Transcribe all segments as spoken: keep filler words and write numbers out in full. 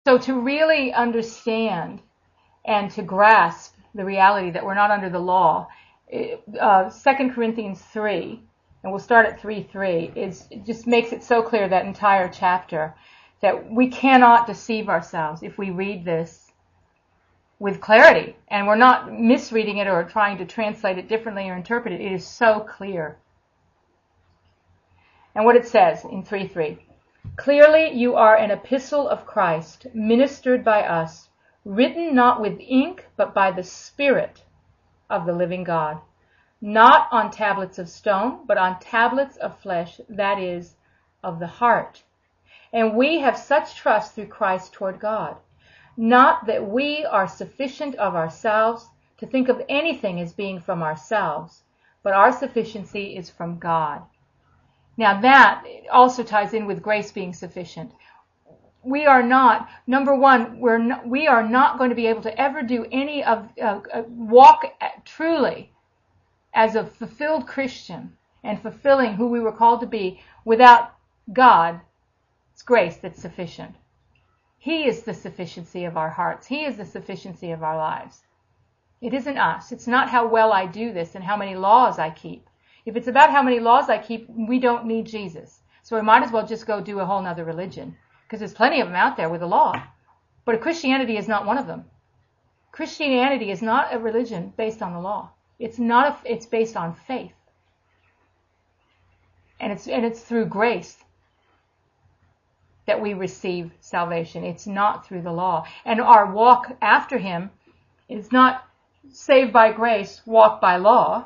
So to really understand and to grasp the reality that we're not under the law, uh, Second Corinthians three, and we'll start at three three, is, it just makes it so clear, that entire chapter, that we cannot deceive ourselves if we read this with clarity. And we're not misreading it or trying to translate it differently or interpret it. It is so clear. And what it says in three three, clearly you are an epistle of Christ, ministered by us, written not with ink, but by the Spirit of the living God, not on tablets of stone, but on tablets of flesh, that is, of the heart. And we have such trust through Christ toward God. Not that we are sufficient of ourselves to think of anything as being from ourselves, but our sufficiency is from God. Now that also ties in with grace being sufficient. We are not, number one, we're not, we are not going to be able to ever do any of, uh, uh, walk truly as a fulfilled Christian and fulfilling who we were called to be without God's grace that's sufficient. He is the sufficiency of our hearts. He is the sufficiency of our lives. It isn't us. It's not how well I do this and how many laws I keep. If it's about how many laws I keep, we don't need Jesus. So we might as well just go do a whole other religion, because there's plenty of them out there with a law. But Christianity is not one of them. Christianity is not a religion based on the law. It's not. A, it's based on faith, and it's and it's through grace that we receive salvation. It's not through the law. And our walk after Him is not saved by grace, walk by law.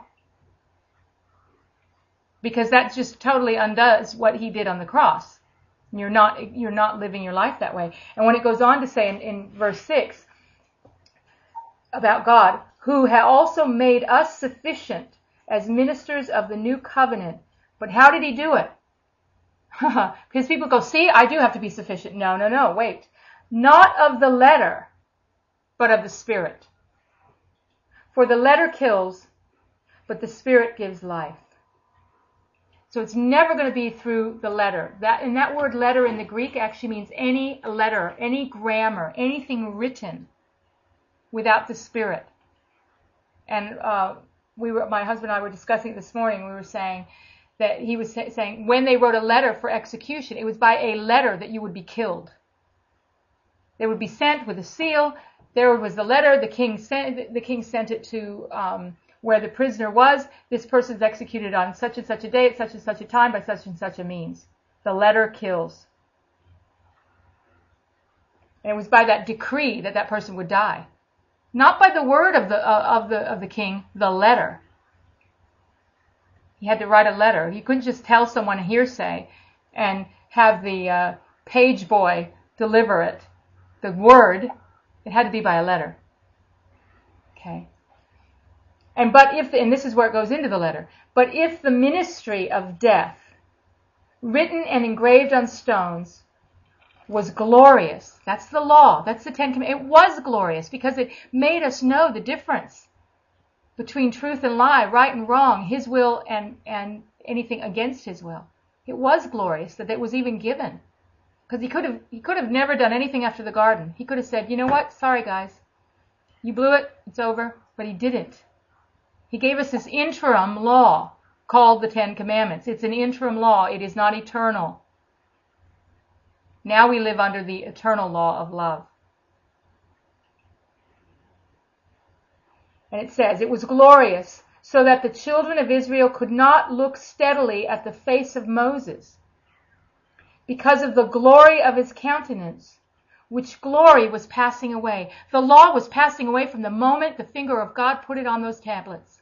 Because that just totally undoes what He did on the cross. You're not, you're not living your life that way. And when it goes on to say in, in verse six about God, who had also made us sufficient as ministers of the new covenant. But how did He do it? Because people go, see, I do have to be sufficient. No, no, no, wait. Not of the letter, but of the Spirit. For the letter kills, but the Spirit gives life. So it's never going to be through the letter. That, and that word letter in the Greek actually means any letter, any grammar, anything written without the Spirit. And uh, we were, my husband and I were discussing it this morning. We were saying that he was say, saying when they wrote a letter for execution, it was by a letter that you would be killed. They would be sent with a seal. There was the letter. The king sent, the king sent it to um, where the prisoner was. This person's executed on such and such a day at such and such a time by such and such a means. The letter kills. And it was by that decree that that person would die. Not by the word of the uh, of the of the king, the letter. He had to write a letter. You couldn't just tell someone a hearsay and have the uh, page boy deliver it. The word, it had to be by a letter. Okay. And but if, and this is where it goes into the letter, but if the ministry of death, written and engraved on stones, was glorious, that's the law, that's the Ten Commandments, it was glorious because it made us know the difference between truth and lie, right and wrong, His will and, and anything against His will. It was glorious that it was even given. Because he could have he could have never done anything after the garden. He could have said, you know what, sorry guys, you blew it, it's over. But He didn't. He gave us this interim law called the Ten Commandments. It's an interim law. It is not eternal. Now we live under the eternal law of love. And it says, it was glorious, so that the children of Israel could not look steadily at the face of Moses, because of the glory of his countenance, which glory was passing away. The law was passing away from the moment the finger of God put it on those tablets.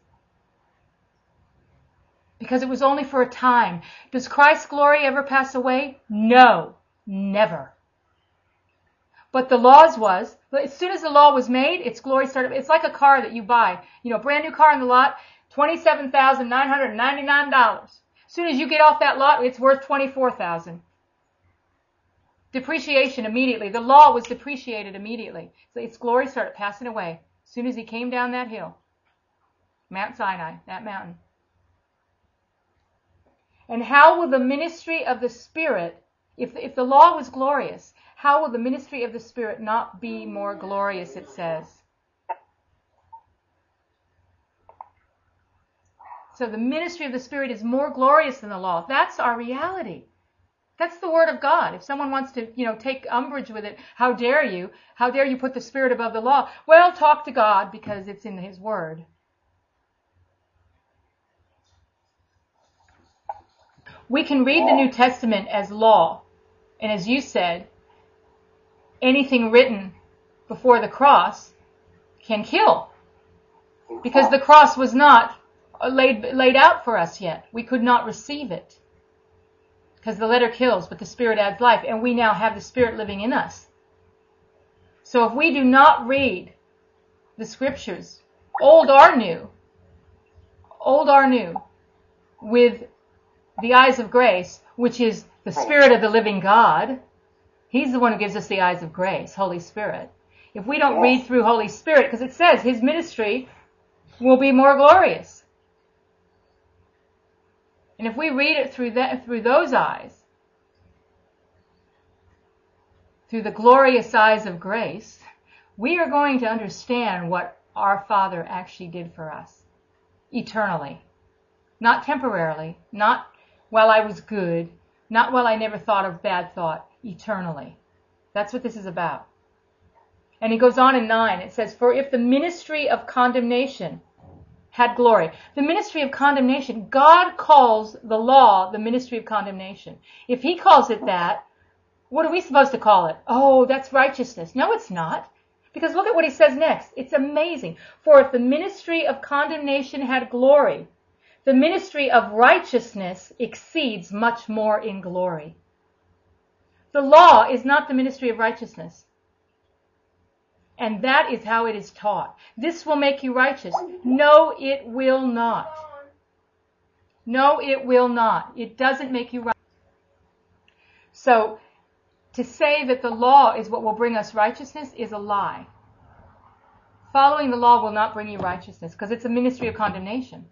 Because it was only for a time. Does Christ's glory ever pass away? No, never. But the law's was, as soon as the law was made, its glory started. It's like a car that you buy. You know, brand new car in the lot, twenty-seven thousand nine hundred ninety-nine dollars. As soon as you get off that lot, it's worth twenty-four thousand dollars. Depreciation immediately. The law was depreciated immediately. So its glory started passing away as soon as He came down that hill. Mount Sinai, that mountain. And how will the ministry of the Spirit, if, if the law was glorious, How will the ministry of the Spirit not be more glorious, it says. So the ministry of the Spirit is more glorious than the law. That's our reality. That's the Word of God. If someone wants to, you know, take umbrage with it, how dare you? How dare you put the Spirit above the law? Well, talk to God because it's in His Word. We can read the New Testament as law. And as you said, anything written before the cross can kill. Because the cross was not laid, laid out for us yet. We could not receive it. Because the letter kills, but the Spirit adds life. And we now have the Spirit living in us. So if we do not read the Scriptures, old or new, old or new, with the eyes of grace, which is the Spirit of the living God, He's the one who gives us the eyes of grace, Holy Spirit. If we don't read through Holy Spirit, because it says His ministry will be more glorious. And if we read it through that, through those eyes, through the glorious eyes of grace, we are going to understand what our Father actually did for us eternally. Not temporarily, not while I was good, not while I never thought of bad thought, eternally. That's what this is about. And he goes on in nine, it says, for if the ministry of condemnation had glory. The ministry of condemnation, God calls the law the ministry of condemnation. If He calls it that, what are we supposed to call it? Oh, that's righteousness. No, it's not. Because look at what he says next. It's amazing. For if the ministry of condemnation had glory, the ministry of righteousness exceeds much more in glory. The law is not the ministry of righteousness. And that is how it is taught. This will make you righteous. No, it will not. No, it will not. It doesn't make you righteous. So, to say that the law is what will bring us righteousness is a lie. Following the law will not bring you righteousness because it's a ministry of condemnation.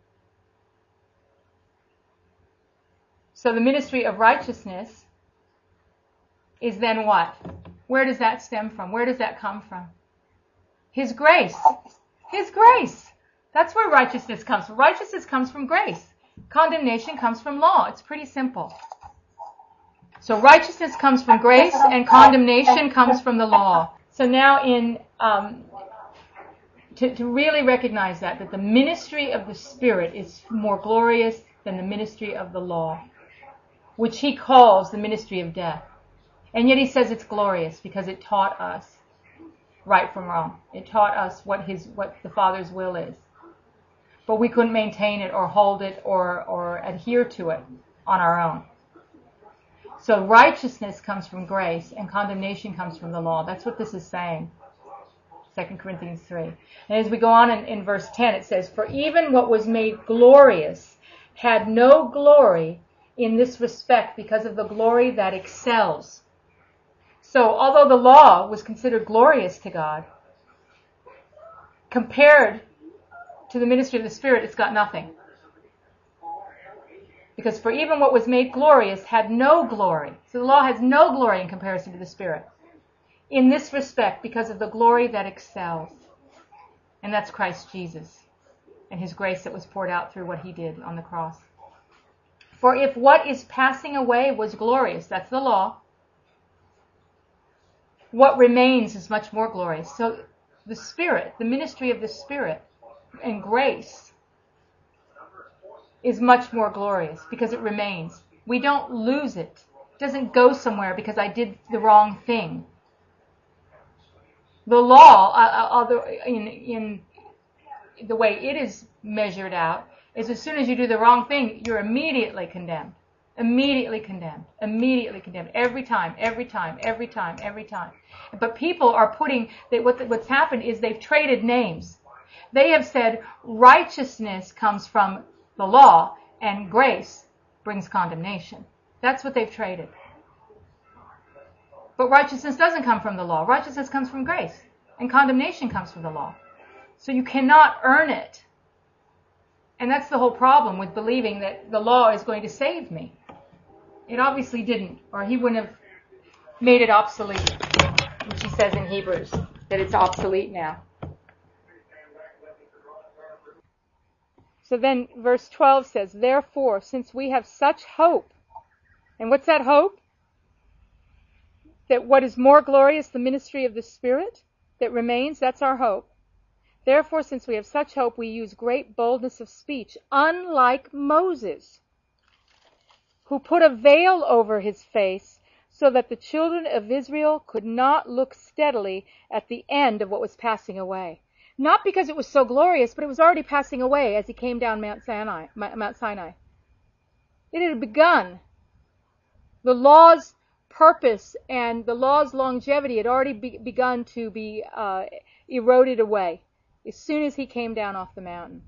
So the ministry of righteousness is then what? Where does that stem from? Where does that come from? His grace. His grace. That's where righteousness comes from. Righteousness comes from grace. Condemnation comes from law. It's pretty simple. So righteousness comes from grace and condemnation comes from the law. So now in, um, to, to really recognize that, that the ministry of the Spirit is more glorious than the ministry of the law, which he calls the ministry of death. And yet he says it's glorious because it taught us right from wrong. It taught us what his, what the Father's will is. But we couldn't maintain it or hold it or, or adhere to it on our own. So righteousness comes from grace and condemnation comes from the law. That's what this is saying. Second Corinthians three. And as we go on in, in verse ten, it says, for even what was made glorious had no glory in this respect because of the glory that excels. So although the law was considered glorious to God, compared to the ministry of the Spirit, it's got nothing. Because for even what was made glorious had no glory. So the law has no glory in comparison to the Spirit. In this respect, because of the glory that excels. And that's Christ Jesus and his grace that was poured out through what he did on the cross. For if what is passing away was glorious, that's the law, what remains is much more glorious. So the Spirit, the ministry of the Spirit and grace is much more glorious because it remains. We don't lose it. It doesn't go somewhere because I did the wrong thing. The law, uh, although in, in the way it is measured out, is as soon as you do the wrong thing, you're immediately condemned. Immediately condemned. Immediately condemned. Every time, every time, every time, every time. But people are putting, they, what, what's happened is they've traded names. They have said righteousness comes from the law and grace brings condemnation. That's what they've traded. But righteousness doesn't come from the law. Righteousness comes from grace. And condemnation comes from the law. So you cannot earn it. And that's the whole problem with believing that the law is going to save me. It obviously didn't, or he wouldn't have made it obsolete. which he says in Hebrews, that it's obsolete now. So then verse twelve says, therefore, since we have such hope, and what's that hope? That what is more glorious, the ministry of the Spirit that remains, that's our hope. Therefore, since we have such hope, we use great boldness of speech, unlike Moses, who put a veil over his face so that the children of Israel could not look steadily at the end of what was passing away. Not because it was so glorious, but it was already passing away as he came down Mount Sinai. Mount Sinai. It had begun. The law's purpose and the law's longevity had already be- begun to be uh, eroded away as soon as he came down off the mountain.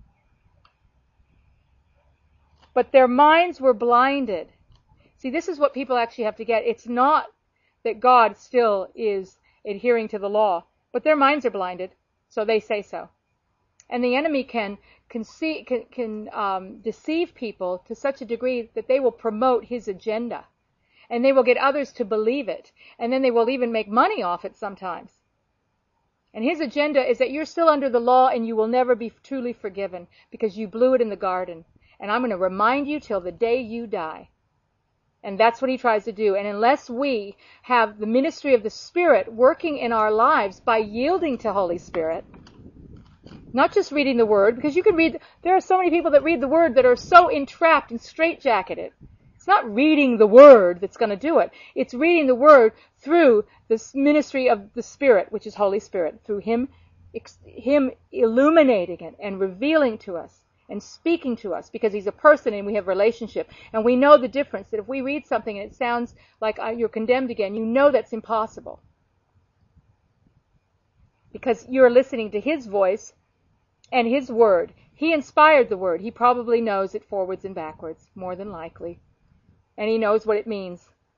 But their minds were blinded. See, this is what people actually have to get. It's not that God still is adhering to the law, but their minds are blinded. So they say so. And the enemy can conce- can, can um, deceive people to such a degree that they will promote his agenda. And they will get others to believe it. And then they will even make money off it sometimes. And his agenda is that you're still under the law and you will never be truly forgiven because you blew it in the garden. And I'm going to remind you till the day you die. And that's what he tries to do. And unless we have the ministry of the Spirit working in our lives by yielding to Holy Spirit, not just reading the Word, because you can read, there are so many people that read the Word that are so entrapped and straitjacketed. It's not reading the Word that's going to do it. It's reading the Word through this ministry of the Spirit, which is Holy Spirit, through Him, Him illuminating it and revealing to us. And speaking to us because he's a person and we have relationship. And we know the difference that if we read something and it sounds like you're condemned again, you know that's impossible. Because you're listening to his voice and his word. He inspired the word. He probably knows it forwards and backwards, more than likely. And he knows what it means.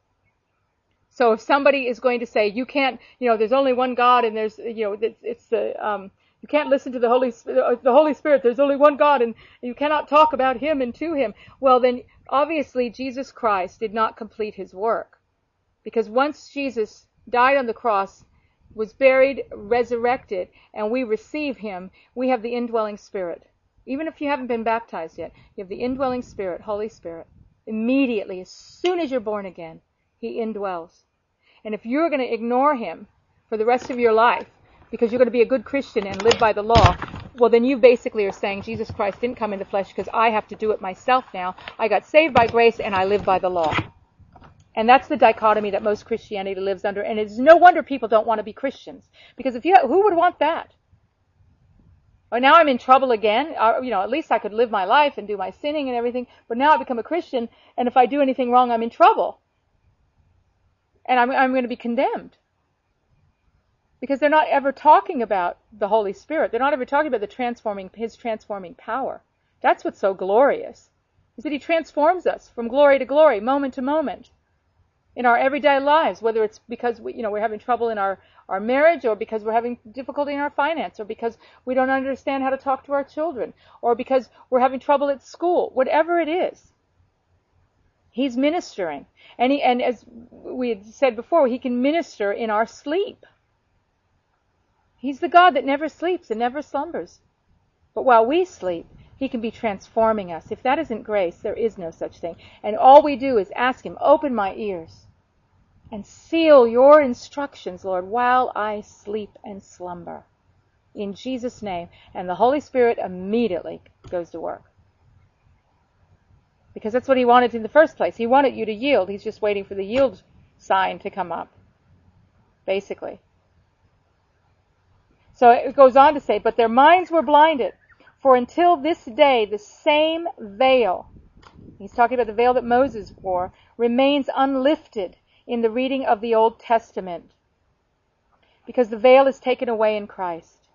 So if somebody is going to say, you can't, you know, there's only one God and there's, you know, it's, it's the, um, you can't listen to the Holy Spirit, the Holy Spirit. There's only one God and you cannot talk about him and to him. Well, then obviously Jesus Christ did not complete his work. Because once Jesus died on the cross, was buried, resurrected, and we receive him, we have the indwelling Spirit. Even if you haven't been baptized yet, you have the indwelling Spirit, Holy Spirit. Immediately, as soon as you're born again, he indwells. And if you're going to ignore him for the rest of your life, because you're going to be a good Christian and live by the law, well, then you basically are saying Jesus Christ didn't come in the flesh because I have to do it myself now. I got saved by grace and I live by the law. And that's the dichotomy that most Christianity lives under. And it's no wonder people don't want to be Christians. Because if you, who would want that? Oh, now I'm in trouble again. Or, you know, at least I could live my life and do my sinning and everything. But now I become a Christian, and if I do anything wrong, I'm in trouble. And I'm, I'm going to be condemned. Because they're not ever talking about the Holy Spirit. They're not ever talking about the transforming, his transforming power. That's what's so glorious. Is that he transforms us from glory to glory, moment to moment. In our everyday lives, whether it's because we, you know, we're having trouble in our, our marriage, or because we're having difficulty in our finance, or because we don't understand how to talk to our children, or because we're having trouble at school, whatever it is. He's ministering. And, he, and as we had said before, he can minister in our sleep. He's the God that never sleeps and never slumbers. But while we sleep, he can be transforming us. If that isn't grace, there is no such thing. And all we do is ask him, open my ears and seal your instructions, Lord, while I sleep and slumber. In Jesus' name. And the Holy Spirit immediately goes to work. Because that's what he wanted in the first place. He wanted you to yield. He's just waiting for the yield sign to come up, basically. So it goes on to say, but their minds were blinded. For until this day, the same veil, he's talking about the veil that Moses wore, remains unlifted in the reading of the Old Testament. Because the veil is taken away in Christ.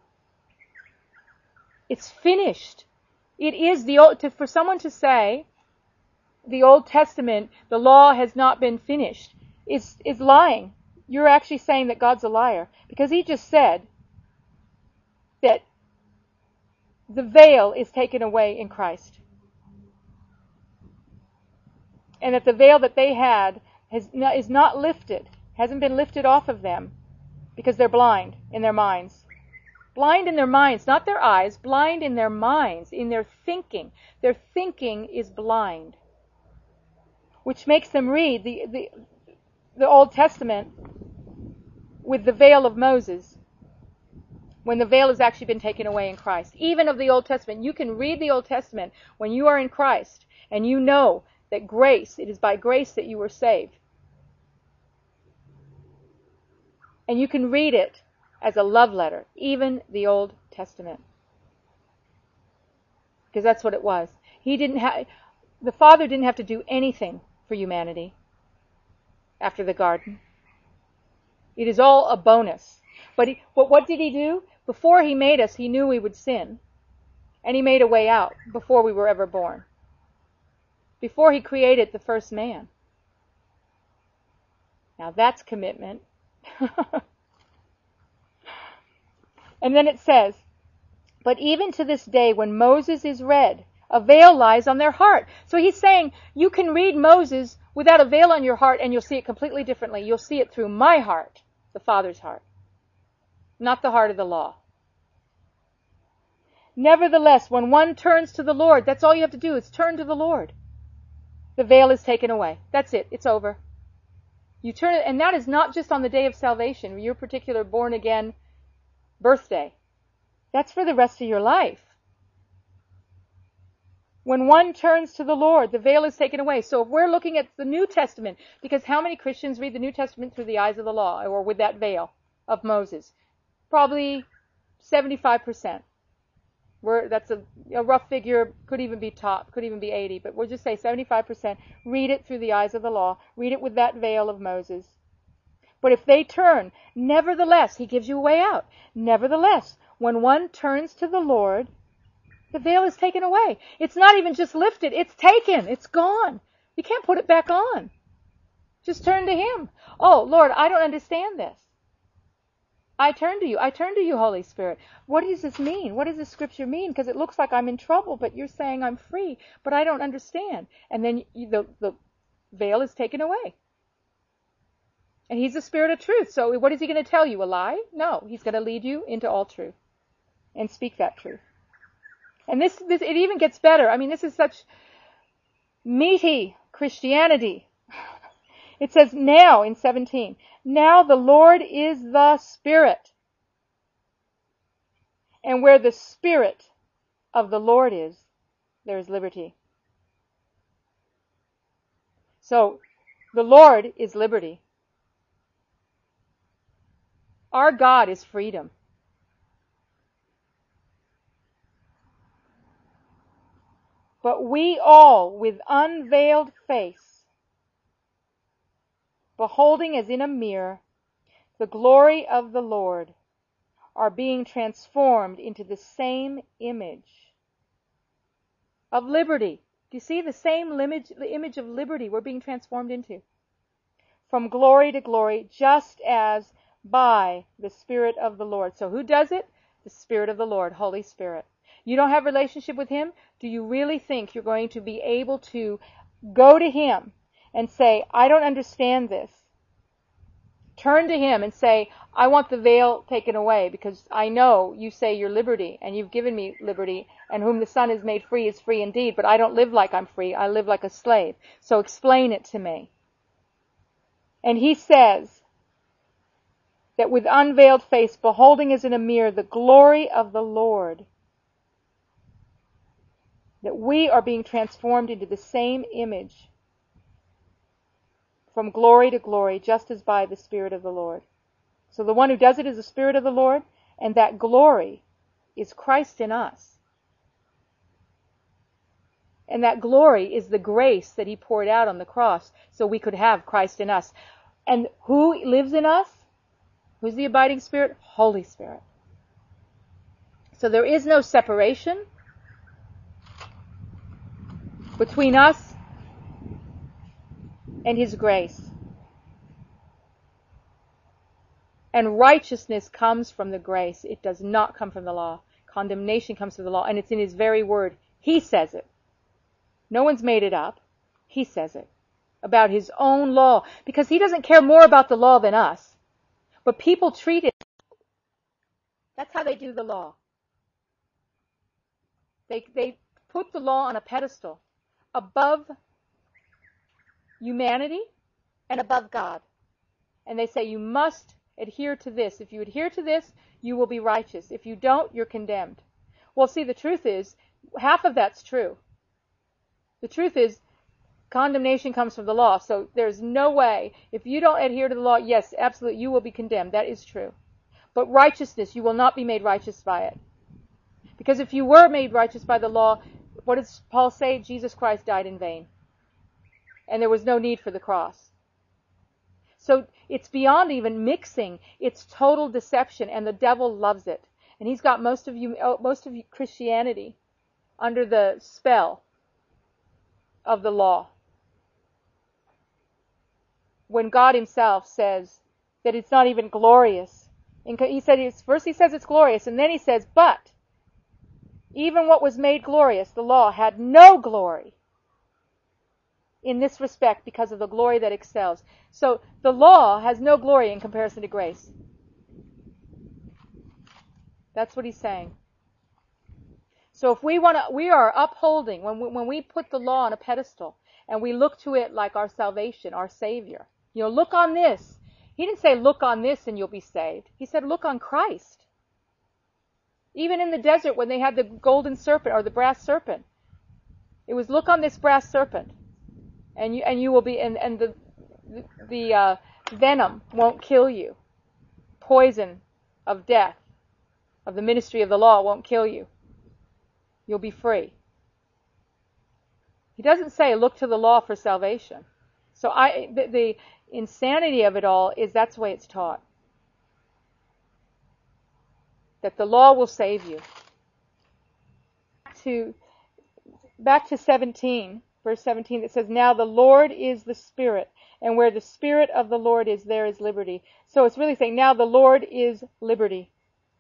It's finished. It is the old, to, for someone to say the Old Testament, the law has not been finished, is, is lying. You're actually saying that God's a liar. Because he just said that the veil is taken away in Christ. And that the veil that they had has, is not lifted, hasn't been lifted off of them, because they're blind in their minds. Blind in their minds, not their eyes, blind in their minds, in their thinking. Their thinking is blind, which makes them read the, the, the Old Testament with the veil of Moses, when the veil has actually been taken away in Christ. Even of the Old Testament, you can read the Old Testament when you are in Christ, and you know that grace, it is by grace that you were saved. And you can read it as a love letter, even the Old Testament. Because that's what it was. He didn't have, the Father didn't have to do anything for humanity after the garden. It is all a bonus. But, he, but what did he do? Before he made us, he knew we would sin. And he made a way out before we were ever born. Before he created the first man. Now that's commitment. And then it says, but even to this day when Moses is read, a veil lies on their heart. So he's saying you can read Moses without a veil on your heart and you'll see it completely differently. You'll see it through my heart, the Father's heart, not the heart of the law. Nevertheless, when one turns to the Lord, that's all you have to do is turn to the Lord. The veil is taken away. That's it. It's over. You turn it, and that is not just on the day of salvation, your particular born again birthday. That's for the rest of your life. When one turns to the Lord, the veil is taken away. So if we're looking at the New Testament, because how many Christians read the New Testament through the eyes of the law, or with that veil of Moses? Probably seventy-five percent. We're, that's a, a rough figure, could even be top, could even be eighty, but we'll just say seventy-five percent. Read it through the eyes of the law. Read it with that veil of Moses. But if they turn, nevertheless, he gives you a way out. Nevertheless, when one turns to the Lord, the veil is taken away. It's not even just lifted, it's taken, it's gone. You can't put it back on. Just turn to him. Oh, Lord, I don't understand this. I turn to you. I turn to you, Holy Spirit. What does this mean? What does this scripture mean? Because it looks like I'm in trouble, but you're saying I'm free, but I don't understand. And then you, the, the veil is taken away. And he's the Spirit of truth. So what is he going to tell you? A lie? No. He's going to lead you into all truth and speak that truth. And this, this, it even gets better. I mean, this is such meaty Christianity. It says now in seventeen, now the Lord is the Spirit. And where the Spirit of the Lord is, there is liberty. So, the Lord is liberty. Our God is freedom. But we all, with unveiled face, beholding as in a mirror the glory of the Lord, are being transformed into the same image of liberty. Do you see the same image, the image of liberty we're being transformed into? From glory to glory, just as by the Spirit of the Lord. So who does it? The Spirit of the Lord, Holy Spirit. You don't have a relationship with him? Do you really think you're going to be able to go to him and say, I don't understand this? Turn to him and say, I want the veil taken away because I know you say you're liberty and you've given me liberty, and whom the Son has made free is free indeed, but I don't live like I'm free. I live like a slave. So explain it to me. And he says that with unveiled face, beholding as in a mirror the glory of the Lord, that we are being transformed into the same image from glory to glory, just as by the Spirit of the Lord. So the one who does it is the Spirit of the Lord, and that glory is Christ in us. And that glory is the grace that he poured out on the cross so we could have Christ in us. And who lives in us? Who's the abiding Spirit? Holy Spirit. So there is no separation between us and his grace. And righteousness comes from the grace. It does not come from the law. Condemnation comes from the law, and it's in his very word. He says it. No one's made it up. He says it about his own law, because he doesn't care more about the law than us. But people treat it That's how they do the law. They, they put the law on a pedestal above humanity and above God. And they say, you must adhere to this. If you adhere to this, you will be righteous. If you don't, you're condemned. Well, see, the truth is, half of that's true. The truth is, condemnation comes from the law. So there's no way, if you don't adhere to the law, yes, absolutely, you will be condemned. That is true. But righteousness, you will not be made righteous by it. Because if you were made righteous by the law, what does Paul say? Jesus Christ died in vain. And there was no need for the cross. So it's beyond even mixing. It's total deception, and the devil loves it. And he's got most of you, most of you Christianity under the spell of the law. When God himself says that it's not even glorious. He said it's, first he says it's glorious, and then he says, but even what was made glorious, the law, had no glory in this respect because of the glory that excels. So the law has no glory in comparison to grace. That's what he's saying. So if we want to, we are upholding, when we, when we put the law on a pedestal and we look to it like our salvation, our Savior. You know, look on this. He didn't say look on this and you'll be saved. He said look on Christ. Even in the desert when they had the golden serpent or the brass serpent, it was look on this brass serpent, and you and you will be and and the the uh, venom won't kill you. Poison of death, of the ministry of the law, won't kill you. You'll be free. He doesn't say look to the law for salvation. So I the, the insanity of it all is that's the way it's taught. That the law will save you. To back to seventeen, verse seventeen, that says, now the Lord is the Spirit, and where the Spirit of the Lord is, there is liberty. So it's really saying, now the Lord is liberty.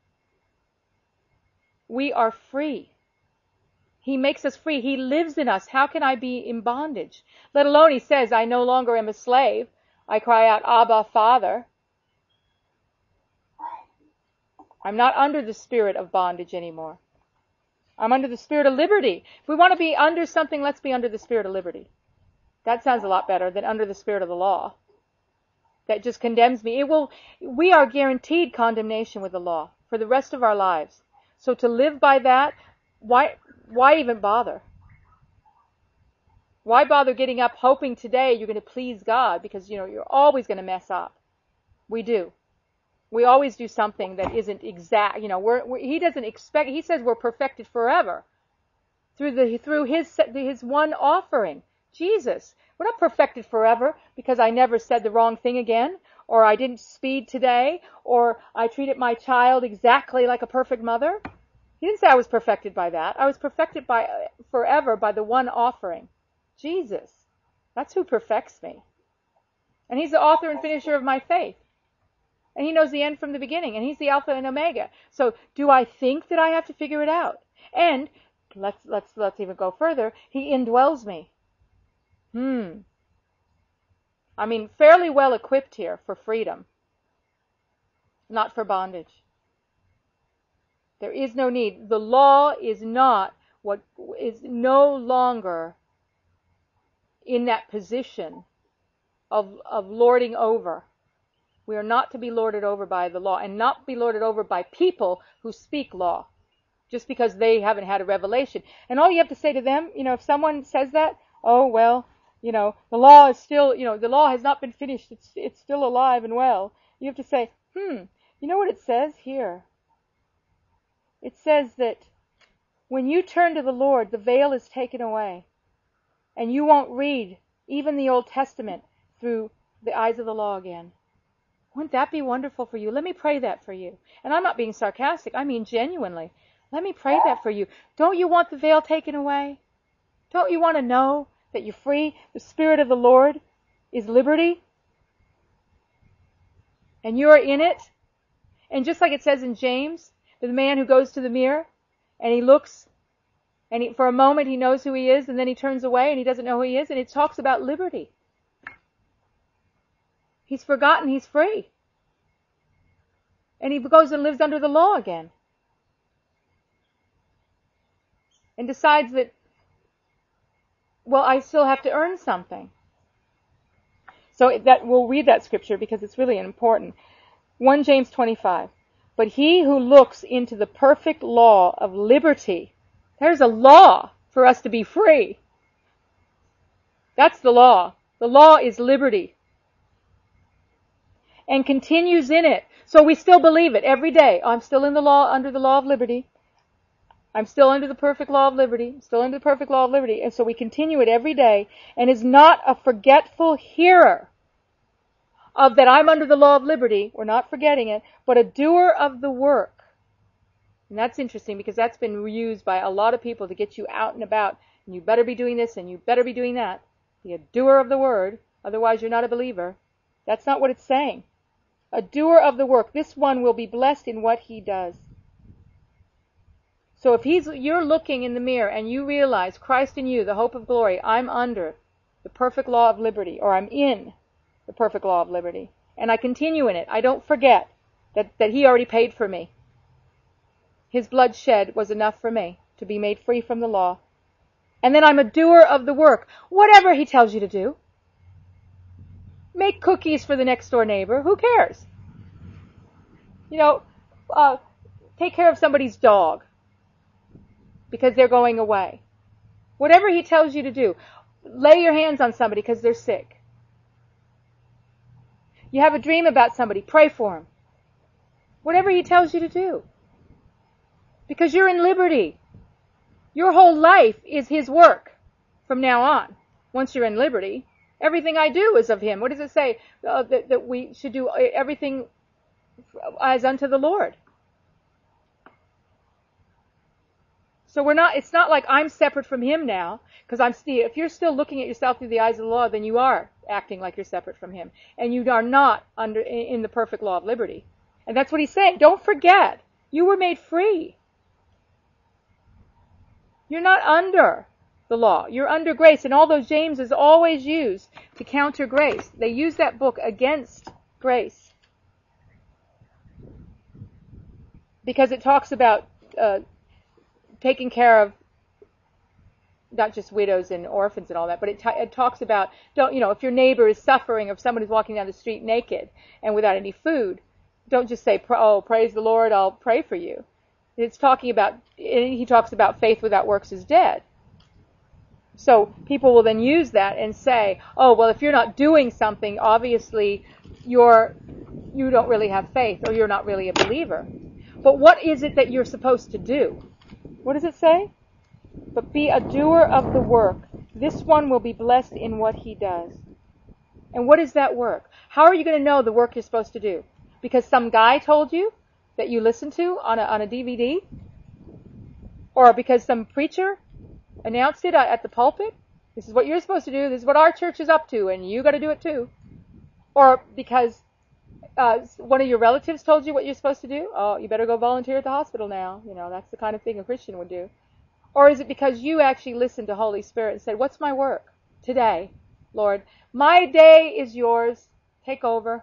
We are free. He makes us free. He lives in us. How can I be in bondage? Let alone he says, I no longer am a slave. I cry out, Abba, Father. I'm not under the spirit of bondage anymore. I'm under the spirit of liberty. If we want to be under something, let's be under the spirit of liberty. That sounds a lot better than under the spirit of the law. That just condemns me. It will, we are guaranteed condemnation with the law for the rest of our lives. So to live by that, why, why even bother? Why bother getting up hoping today you're going to please God? Because, you know, you're always going to mess up. We do. We always do something that isn't exact. You know, we're, we're, he doesn't expect. He says we're perfected forever through the through his his one offering, Jesus. We're not perfected forever because I never said the wrong thing again, or I didn't speed today, or I treated my child exactly like a perfect mother. He didn't say I was perfected by that. I was perfected by forever by the one offering, Jesus. That's who perfects me, and he's the author and finisher of my faith. And he knows the end from the beginning, and he's the Alpha and Omega. So do I think that I have to figure it out? And let's let's let's even go further. He indwells me. Hmm. I mean, fairly well equipped here for freedom, not for bondage. There is no need. The law is not what is no longer in that position of of lording over. We are not to be lorded over by the law, and not be lorded over by people who speak law, just because they haven't had a revelation. And all you have to say to them, you know, if someone says that, oh, well, you know, the law is still, you know, the law has not been finished. It's, it's still alive and well. You have to say, hmm, you know what it says here? It says that when you turn to the Lord, the veil is taken away, and you won't read even the Old Testament through the eyes of the law again. Wouldn't that be wonderful for you? Let me pray that for you. And I'm not being sarcastic. I mean genuinely. Let me pray that for you. Don't you want the veil taken away? Don't you want to know that you're free? The Spirit of the Lord is liberty. And you're in it. And just like it says in James, the man who goes to the mirror and he looks and he, for a moment he knows who he is, and then he turns away and he doesn't know who he is, and it talks about liberty. He's forgotten he's free. And he goes and lives under the law again. And decides that, well, I still have to earn something. So that we'll read that scripture because it's really important. First James twenty-five. But he who looks into the perfect law of liberty, there's a law for us to be free. That's the law. The law is liberty. And continues in it. So we still believe it every day. I'm still in the law, under the law of liberty. I'm still under the perfect law of liberty. I'm still under the perfect law of liberty. And so we continue it every day, and is not a forgetful hearer of that I'm under the law of liberty. We're not forgetting it, but a doer of the work. And that's interesting because that's been used by a lot of people to get you out and about. And you better be doing this and you better be doing that. Be a doer of the word. Otherwise you're not a believer. That's not what it's saying. A doer of the work. This one will be blessed in what he does. So if he's, you're looking in the mirror and you realize Christ in you, the hope of glory, I'm under the perfect law of liberty, or I'm in the perfect law of liberty, and I continue in it. I don't forget that, that he already paid for me. His blood shed was enough for me to be made free from the law. And then I'm a doer of the work. Whatever he tells you to do. Make cookies for the next door neighbor. Who cares? You know, uh, take care of somebody's dog because they're going away. Whatever he tells you to do. Lay your hands on somebody because they're sick. You have a dream about somebody. Pray for him. Whatever he tells you to do. Because you're in liberty. Your whole life is his work from now on. Once you're in liberty. Everything I do is of him. What does it say? Uh, that, that we should do everything as unto the Lord. So we're not, it's not like I'm separate from him now. Because I'm still, if you're still looking at yourself through the eyes of the law, then you are acting like you're separate from him. And you are not under in the perfect law of liberty. And that's what he's saying. Don't forget, you were made free. You're not under the law. You're under grace. And although James is always used to counter grace, they use that book against grace. Because it talks about uh, taking care of not just widows and orphans and all that, but it, t- it talks about, don't, you know, if your neighbor is suffering, or if someone is walking down the street naked and without any food, don't just say, oh, praise the Lord, I'll pray for you. It's talking about, he talks about faith without works is dead. So people will then use that and say, oh, well, if you're not doing something, obviously you're, you don't really have faith, or you're not really a believer. But what is it that you're supposed to do? What does it say? But be a doer of the work. This one will be blessed in what he does. And what is that work? How are you going to know the work you're supposed to do? Because some guy told you that you listened to on a, on a D V D? Or because some preacher announced it at the pulpit? This is what you're supposed to do. This is what our church is up to, and you got to do it too. Or because uh, one of your relatives told you what you're supposed to do? Oh, you better go volunteer at the hospital now. You know, that's the kind of thing a Christian would do. Or is it because you actually listened to Holy Spirit and said, what's my work today, Lord? My day is yours. Take over.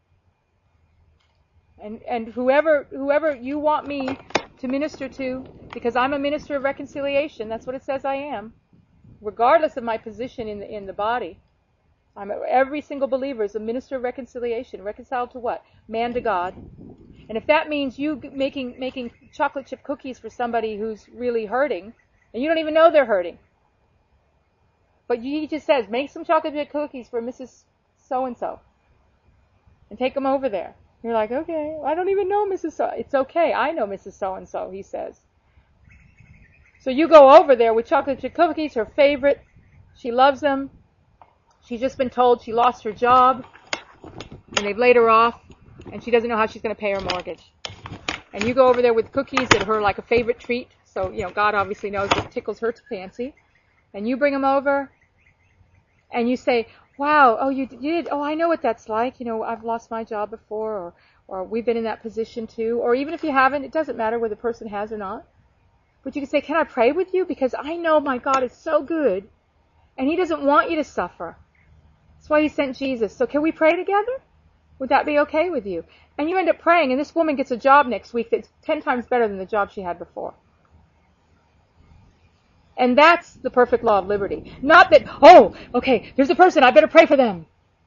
And and whoever whoever you want me to minister to, because I'm a minister of reconciliation, that's what it says I am, regardless of my position in the in the body. I'm a, every single believer is a minister of reconciliation. Reconciled to what? Man to God. And if that means you making making chocolate chip cookies for somebody who's really hurting, and you don't even know they're hurting, but he just says, make some chocolate chip cookies for Missus So-and-so, and take them over there. You're like, okay, I don't even know Missus So. It's okay, I know Missus So-and-so, he says. So you go over there with chocolate chip cookies, her favorite. She loves them. She's just been told she lost her job, and they've laid her off. And she doesn't know how she's going to pay her mortgage. And you go over there with cookies that are her like a favorite treat. So, you know, God obviously knows it tickles her fancy. And you bring them over. And you say, wow, oh, you did. Oh, I know what that's like. You know, I've lost my job before. Or, or we've been in that position too. Or even if you haven't, it doesn't matter whether the person has or not. But you can say, can I pray with you? Because I know my God is so good. And he doesn't want you to suffer. That's why he sent Jesus. So can we pray together? Would that be okay with you? And you end up praying, and this woman gets a job next week that's ten times better than the job she had before. And that's the perfect law of liberty. Not that, oh, okay, there's a person, I better pray for them.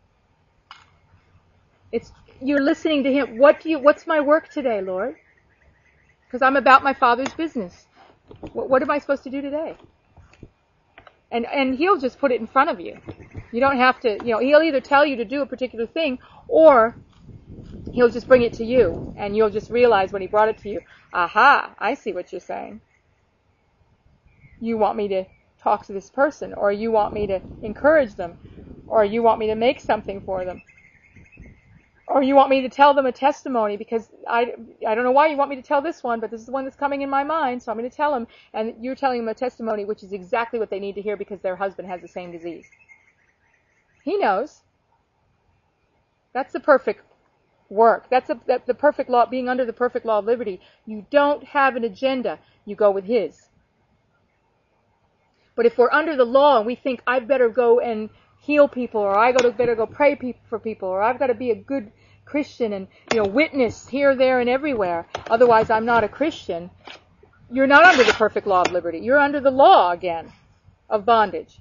It's, you're listening to him. What do you, what's my work today, Lord? Because I'm about my Father's business. What, what am I supposed to do today? And, and he'll just put it in front of you. You don't have to, you know, he'll either tell you to do a particular thing, or he'll just bring it to you, and you'll just realize when he brought it to you, aha, I see what you're saying. You want me to talk to this person, or you want me to encourage them, or you want me to make something for them, or you want me to tell them a testimony, because I, I don't know why you want me to tell this one, but this is the one that's coming in my mind, so I'm going to tell them, and you're telling them a testimony which is exactly what they need to hear because their husband has the same disease. He knows. That's the perfect work. That's a, that, the perfect law, being under the perfect law of liberty. You don't have an agenda. You go with his. But if we're under the law and we think, I've better go and heal people, or I gotta better go pray pe- for people, or I've got to be a good Christian and, you know, witness here, there, and everywhere, otherwise I'm not a Christian, you're not under the perfect law of liberty. You're under the law again of bondage.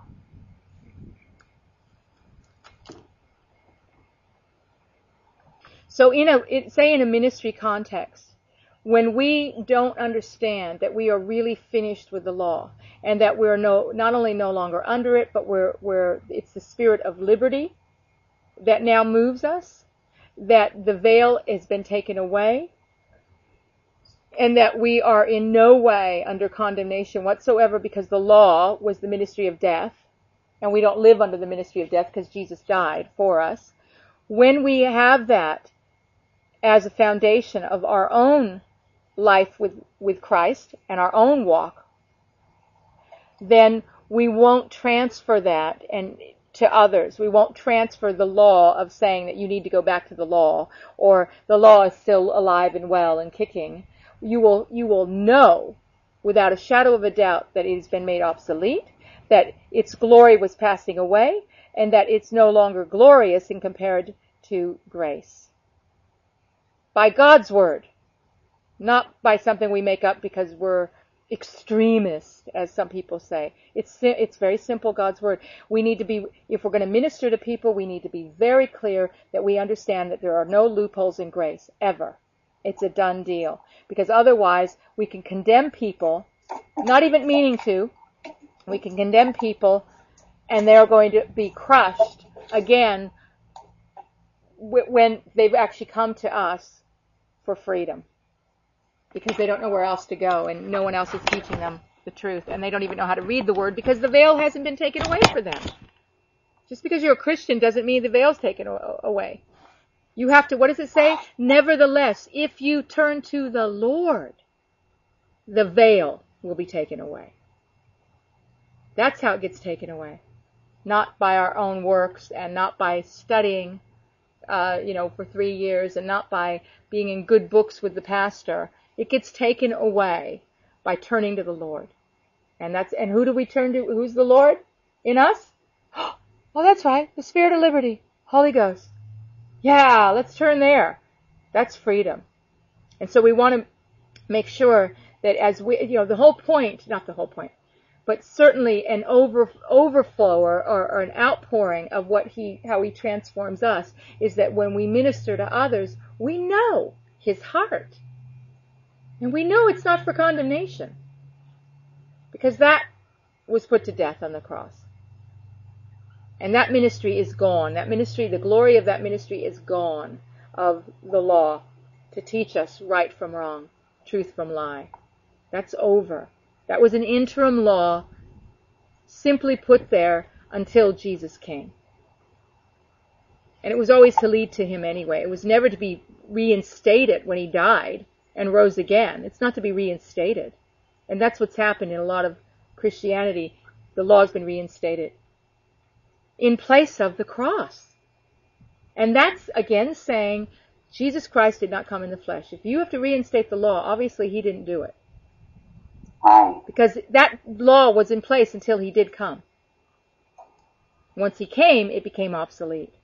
So in a, it, say in a ministry context, when we don't understand that we are really finished with the law, and that we're no, not only no longer under it, but we're, we're, it's the spirit of liberty that now moves us, that the veil has been taken away, and that we are in no way under condemnation whatsoever, because the law was the ministry of death, and we don't live under the ministry of death because Jesus died for us. When we have that as a foundation of our own life with, with Christ and our own walk, then we won't transfer that and to others. We won't transfer the law of saying that you need to go back to the law, or the law is still alive and well and kicking. You will, you will know without a shadow of a doubt that it has been made obsolete, that its glory was passing away, and that it's no longer glorious in compared to grace. By God's word. Not by something we make up because we're extremist, as some people say. It's it's very simple, God's word. We need to be, if we're going to minister to people, we need to be very clear that we understand that there are no loopholes in grace, ever. It's a done deal. Because otherwise, we can condemn people, not even meaning to. We can condemn people, and they're going to be crushed again when they've actually come to us for freedom. Because they don't know where else to go, and no one else is teaching them the truth, and they don't even know how to read the word because the veil hasn't been taken away for them. Just because you're a Christian doesn't mean the veil's taken away. You have to, what does it say? Nevertheless, if you turn to the Lord, the veil will be taken away. That's how it gets taken away. Not by our own works, and not by studying, uh, you know, for three years, and not by being in good books with the pastor. It gets taken away by turning to the Lord. And that's, and who do we turn to? Who's the Lord in us? Oh, that's right. The Spirit of liberty. Holy Ghost. Yeah, let's turn there. That's freedom. And so we want to make sure that as we, you know, the whole point, not the whole point, but certainly an over, overflow or, or, or an outpouring of what he, how he transforms us is that when we minister to others, we know his heart. And we know it's not for condemnation, because that was put to death on the cross. And that ministry is gone. That ministry, the glory of that ministry is gone, of the law, to teach us right from wrong, truth from lie. That's over. That was an interim law simply put there until Jesus came. And it was always to lead to him anyway. It was never to be reinstated when he died and rose again. It's not to be reinstated. And that's what's happened in a lot of Christianity. The law has been reinstated in place of the cross. And that's, again, saying Jesus Christ did not come in the flesh. If you have to reinstate the law, obviously he didn't do it. Because that law was in place until he did come. Once he came, it became obsolete.